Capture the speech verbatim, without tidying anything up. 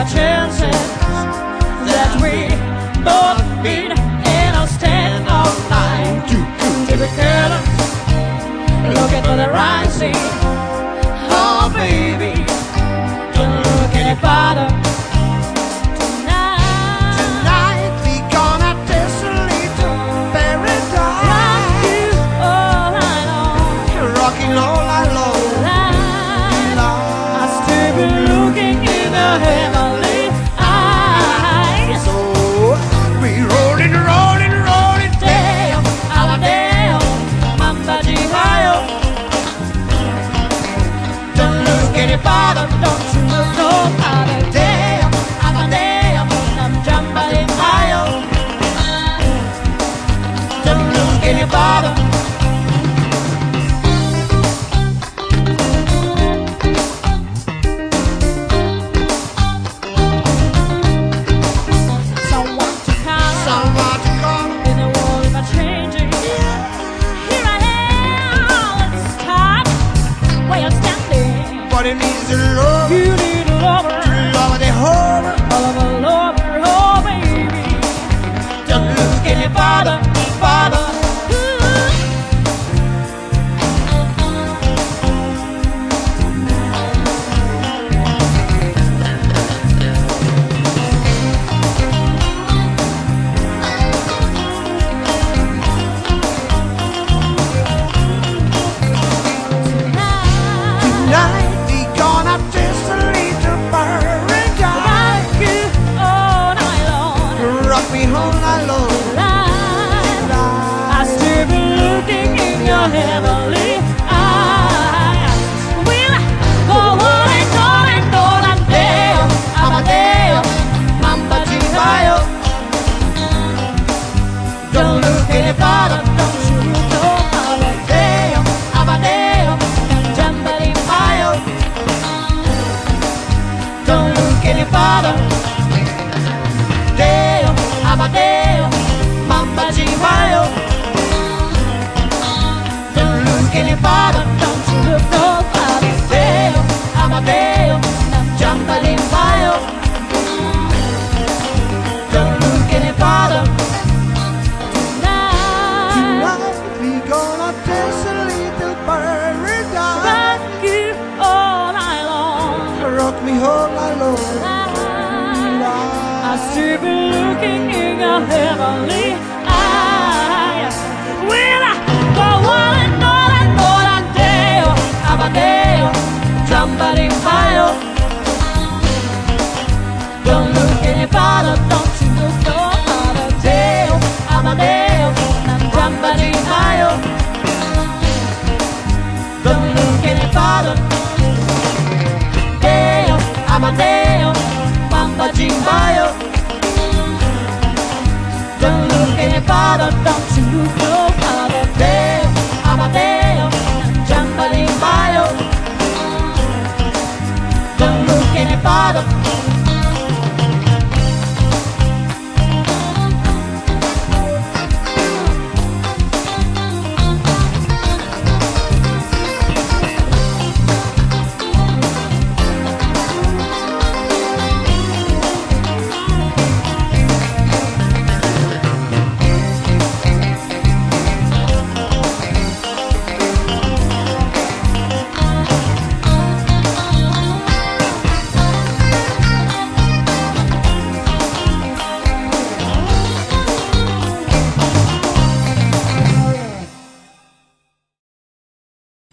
the chances that we both meet in a stand of line. To be careless, looking for the rising. Oh baby, don't look any farther. Tonight, Tonight we gonna desolate to paradise. rock you all night long. Rocking all night long. I still be looking in the heavenly eyes. So we rolling, rolling, rolling. Damn, Amadeo, Mamba di Mayo. Don't look any farther, don't you look no farther. Damn, Amadeo, I'm jumping in Mayo. Don't look any farther. Someone to count Someone to come. in the world of changing. Here I am, let's start where you're standing. But it needs a love. You need a lover, Love the whole. all of a lover, oh baby. Don't look any farther, farther. Tonight we gonna desolate to paradise. Rock you all night long. Rock me all night long. I still be looking in your heavenly eyes. We'll go on and on and on and Deo, Amadeo, Mamba di Mayo. Don't look any farther, don't you look no farther. Deo, Amadeo, Jamba di Mayo. Don't look any farther. Deo, Amadeo, Mamba di Mayo. Don't look any farther, don't you look no farther. Deo, Amadeo, Jamba di Mayo. Don't look any farther. Tonight, Tonight we gonna desolate to paradise. rock you all night long. Rock me all night long. I still be looking in your heavenly eyes. Will I go on and on and on and Deo, Amadeo, Jamba di Mayo. Don't look any farther, don't you look no farther. Deo, Amadeo, Jamba di Mayo. Don't look any farther. Deo, Amadeo, Mamba di Mayo. Don't look any farther, don't you look no farther. Deo, Amadeo, Jamba di Mayo. Don't look any farther.